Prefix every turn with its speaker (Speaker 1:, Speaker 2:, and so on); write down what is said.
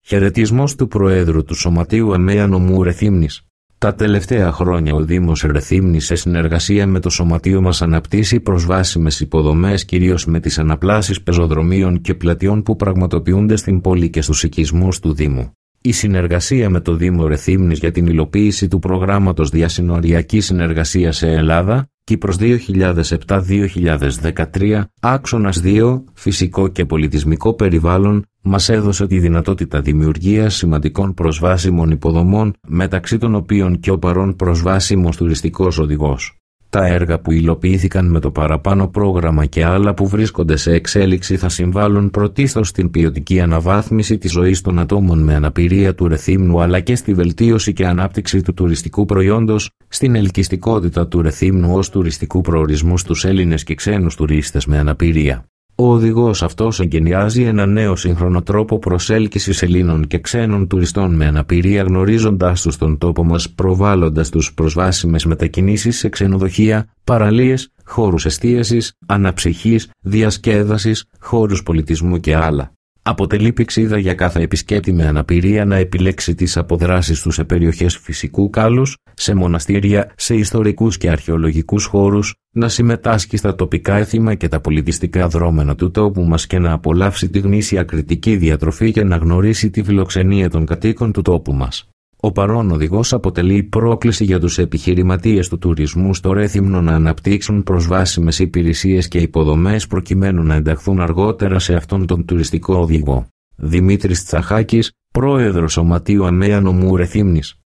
Speaker 1: Χαιρετισμός του Προέδρου του Σωματείου ΕΜΕΑ νομού Ρεθύμνης. Τα τελευταία χρόνια ο Δήμος Ρεθύμνης σε συνεργασία με το Σωματείο μας αναπτύσσει προσβάσιμες υποδομές, κυρίως με τις αναπλάσεις πεζοδρομίων και πλατιών που πραγματοποιούνται στην πόλη και στους οικισμούς του Δήμου. Η συνεργασία με το Δήμο Ρεθύμνης για την υλοποίηση του προγράμματος διασυνοριακής συνεργασίας σε Ελλάδα, Κύπρος 2007-2013, άξονας 2, φυσικό και πολιτισμικό περιβάλλον, μας έδωσε τη δυνατότητα δημιουργίας σημαντικών προσβάσιμων υποδομών, μεταξύ των οποίων και ο παρόν προσβάσιμος τουριστικός οδηγός. Τα έργα που υλοποιήθηκαν με το παραπάνω πρόγραμμα και άλλα που βρίσκονται σε εξέλιξη θα συμβάλλουν πρωτίστως στην ποιοτική αναβάθμιση της ζωής των ατόμων με αναπηρία του Ρεθύμνου, αλλά και στη βελτίωση και ανάπτυξη του τουριστικού προϊόντος, στην ελκυστικότητα του Ρεθύμνου ως τουριστικού προορισμού στους Έλληνες και ξένους τουρίστες με αναπηρία. Ο οδηγός αυτός εγκαινιάζει ένα νέο σύγχρονο τρόπο προσέλκυσης Ελλήνων και ξένων τουριστών με αναπηρία, γνωρίζοντάς τους τον τόπο μας, προβάλλοντας τους προσβάσιμες μετακινήσεις σε ξενοδοχεία, παραλίες, χώρους εστίασης, αναψυχής, διασκέδασης, χώρους πολιτισμού και άλλα. Αποτελεί πηξίδα για κάθε επισκέπτη με αναπηρία να επιλέξει τις αποδράσεις του σε περιοχές φυσικού κάλους, σε μοναστήρια, σε ιστορικούς και αρχαιολογικούς χώρους, να συμμετάσχει στα τοπικά έθιμα και τα πολιτιστικά δρόμενα του τόπου μας και να απολαύσει τη γνήσια κριτική διατροφή και να γνωρίσει τη φιλοξενία των κατοίκων του τόπου μας. Ο παρόν οδηγός αποτελεί πρόκληση για τους επιχειρηματίες του τουρισμού στο Ρέθυμνο να αναπτύξουν προσβάσιμες υπηρεσίες και υποδομές προκειμένου να ενταχθούν αργότερα σε αυτόν τον τουριστικό οδηγό. Δημήτρης Τσαχάκης, Πρόεδρος Σωματείου ΕΜΕΑ νομού Ρεθύμνης.